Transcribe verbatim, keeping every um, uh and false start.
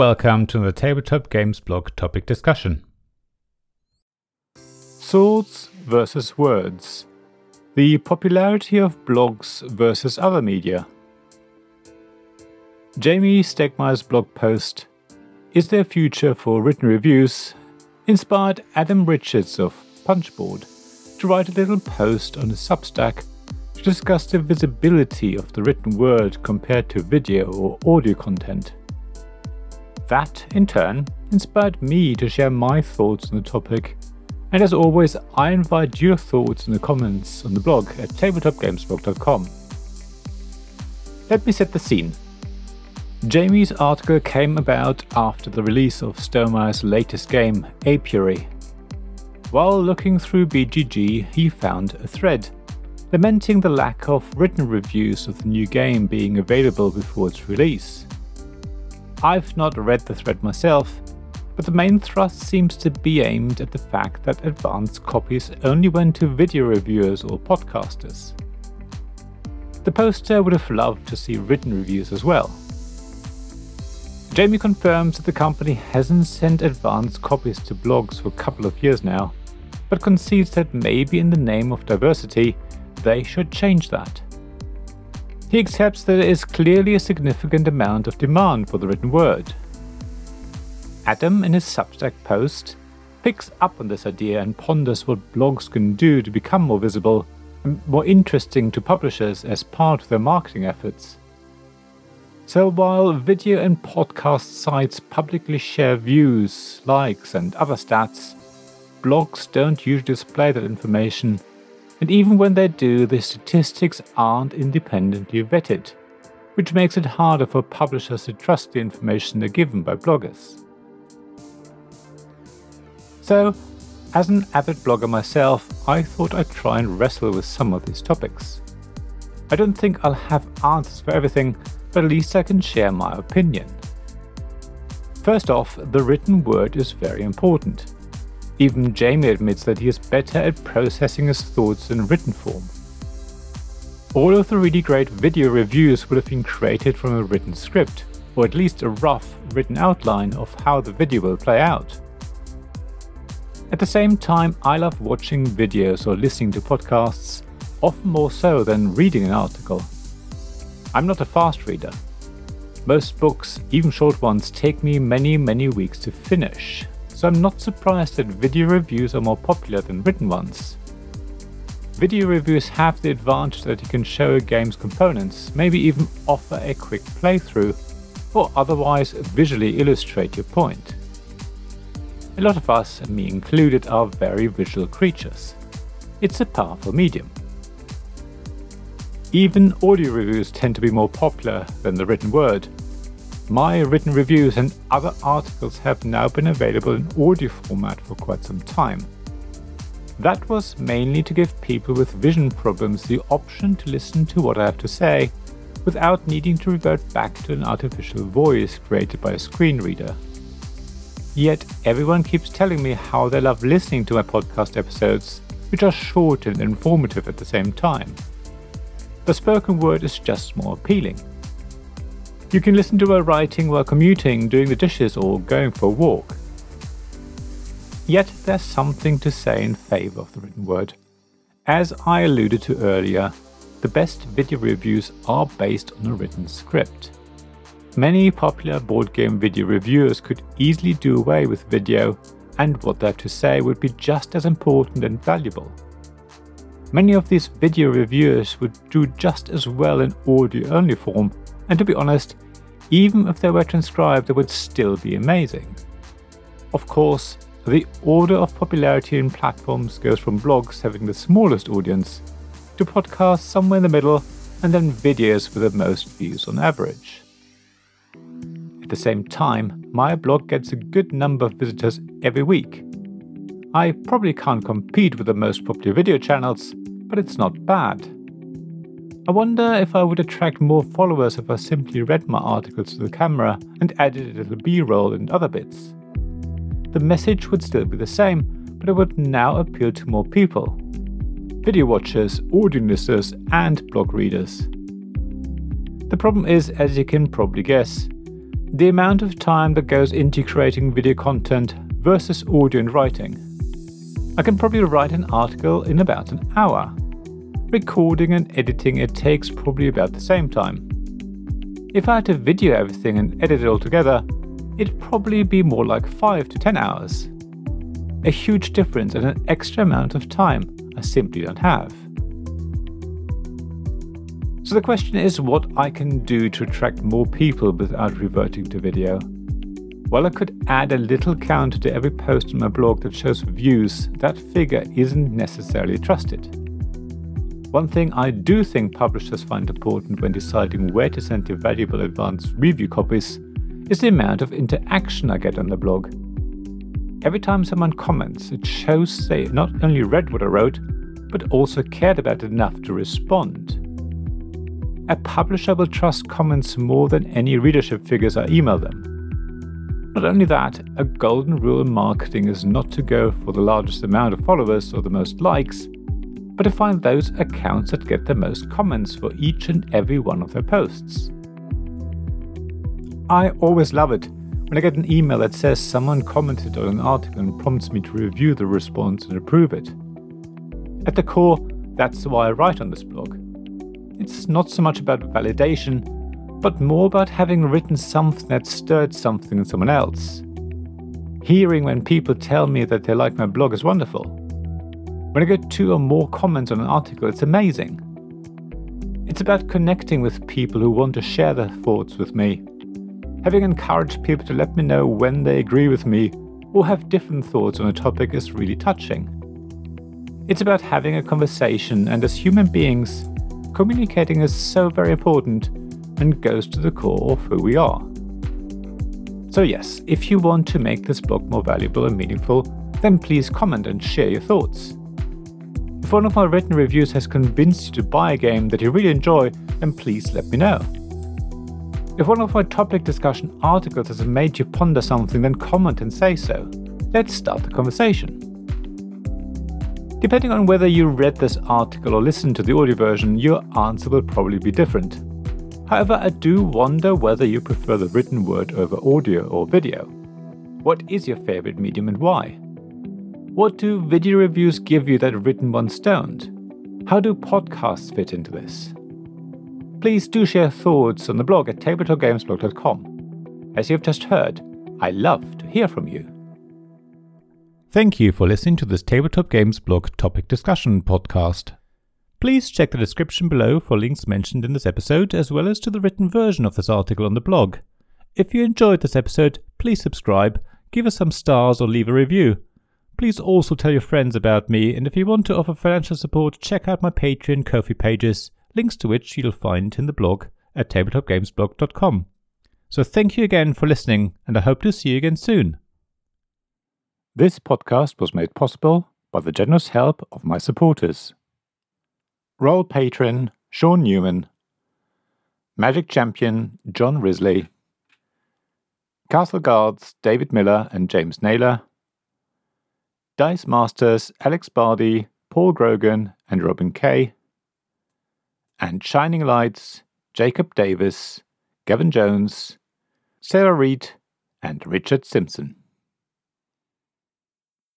welcome to the Tabletop Games blog topic discussion. Swords versus words. The popularity of blogs versus other media. Jamie Stegmaier's blog post, "Is there a future for written reviews?" inspired Adam Richards of Punchboard to write a little post on his Substack to discuss the visibility of the written word compared to video or audio content. That, in turn, inspired me to share my thoughts on the topic, and as always, I invite your thoughts in the comments on the blog at tabletop games blog dot com. Let me set the scene. Jamie's article came about after the release of Stegmaier's latest game, Apiary. While looking through B G G, he found a thread lamenting the lack of written reviews of the new game being available before its release. I've not read the thread myself, but the main thrust seems to be aimed at the fact that advanced copies only went to video reviewers or podcasters. The poster would have loved to see written reviews as well. Jamie confirms that the company hasn't sent advanced copies to blogs for a couple of years now, but concedes that maybe in the name of diversity, they should change that. He accepts that there is clearly a significant amount of demand for the written word. Adam, in his Substack post, picks up on this idea and ponders what blogs can do to become more visible and more interesting to publishers as part of their marketing efforts. So while video and podcast sites publicly share views, likes, and other stats, blogs don't usually display that information. And even when they do, the statistics aren't independently vetted, which makes it harder for publishers to trust the information they're given by bloggers. So, as an avid blogger myself, I thought I'd try and wrestle with some of these topics. I don't think I'll have answers for everything, but at least I can share my opinion. First off, the written word is very important. Even Jamie admits that he is better at processing his thoughts in written form. All of the really great video reviews would have been created from a written script, or at least a rough written outline of how the video will play out. At the same time, I love watching videos or listening to podcasts, often more so than reading an article. I'm not a fast reader. Most books, even short ones, take me many, many weeks to finish. So I'm not surprised that video reviews are more popular than written ones. Video reviews have the advantage that you can show a game's components, maybe even offer a quick playthrough, or otherwise visually illustrate your point. A lot of us, and me included, are very visual creatures. It's a powerful medium. Even audio reviews tend to be more popular than the written word. My written reviews and other articles have now been available in audio format for quite some time. That was mainly to give people with vision problems the option to listen to what I have to say without needing to revert back to an artificial voice created by a screen reader. Yet everyone keeps telling me how they love listening to my podcast episodes, which are short and informative at the same time. The spoken word is just more appealing. You can listen to her writing while commuting, doing the dishes, or going for a walk. Yet there's something to say in favour of the written word. As I alluded to earlier, the best video reviews are based on a written script. Many popular board game video reviewers could easily do away with video, and what they have to say would be just as important and valuable. Many of these video reviewers would do just as well in audio-only form, and to be honest, even if they were transcribed, they would still be amazing. Of course, the order of popularity in platforms goes from blogs having the smallest audience, to podcasts somewhere in the middle, and then videos with the most views on average. At the same time, my blog gets a good number of visitors every week. I probably can't compete with the most popular video channels, but it's not bad. I wonder if I would attract more followers if I simply read my articles to the camera and added a little B-roll and other bits. The message would still be the same, but it would now appeal to more people. Video watchers, audio listeners, and blog readers. The problem is, as you can probably guess, the amount of time that goes into creating video content versus audio and writing. I can probably write an article in about an hour. Recording and editing it takes probably about the same time. If I had to video everything and edit it all together, it'd probably be more like five to ten hours. A huge difference and an extra amount of time I simply don't have. So the question is what I can do to attract more people without reverting to video. While I could add a little counter to every post on my blog that shows views, that figure isn't necessarily trusted. One thing I do think publishers find important when deciding where to send their valuable advanced review copies is the amount of interaction I get on the blog. Every time someone comments, it shows they not only read what I wrote, but also cared about it enough to respond. A publisher will trust comments more than any readership figures I email them. Not only that, a golden rule in marketing is not to go for the largest amount of followers or the most likes, but to find those accounts that get the most comments for each and every one of their posts. I always love it when I get an email that says someone commented on an article and prompts me to review the response and approve it. At the core, that's why I write on this blog. It's not so much about validation, but more about having written something that stirred something in someone else. Hearing when people tell me that they like my blog is wonderful. When I get two or more comments on an article, it's amazing. It's about connecting with people who want to share their thoughts with me. Having encouraged people to let me know when they agree with me or have different thoughts on a topic is really touching. It's about having a conversation, and as human beings, communicating is so very important and goes to the core of who we are. So yes, if you want to make this blog more valuable and meaningful, then please comment and share your thoughts. If one of my written reviews has convinced you to buy a game that you really enjoy, then please let me know. If one of my topic discussion articles has made you ponder something, then comment and say so. Let's start the conversation. Depending on whether you read this article or listened to the audio version, your answer will probably be different. However, I do wonder whether you prefer the written word over audio or video. What is your favorite medium and why? What do video reviews give you that written ones don't? How do podcasts fit into this? Please do share thoughts on the blog at tabletop games blog dot com. As you've just heard, I love to hear from you. Thank you for listening to this Tabletop Games Blog topic discussion podcast. Please check the description below for links mentioned in this episode, as well as to the written version of this article on the blog. If you enjoyed this episode, please subscribe, give us some stars or leave a review. Please also tell your friends about me, and if you want to offer financial support, check out my Patreon and Ko-fi pages, links to which you'll find in the blog at tabletop games blog dot com. So thank you again for listening, and I hope to see you again soon. This podcast was made possible by the generous help of my supporters. Royal Patron Sean Newman, Magic Champion John Risley, Castle Guards David Miller and James Naylor, Dice Masters Alex Bardi, Paul Grogan and Robin Kay, and Shining Lights Jacob Davis, Gavin Jones, Sarah Reed and Richard Simpson.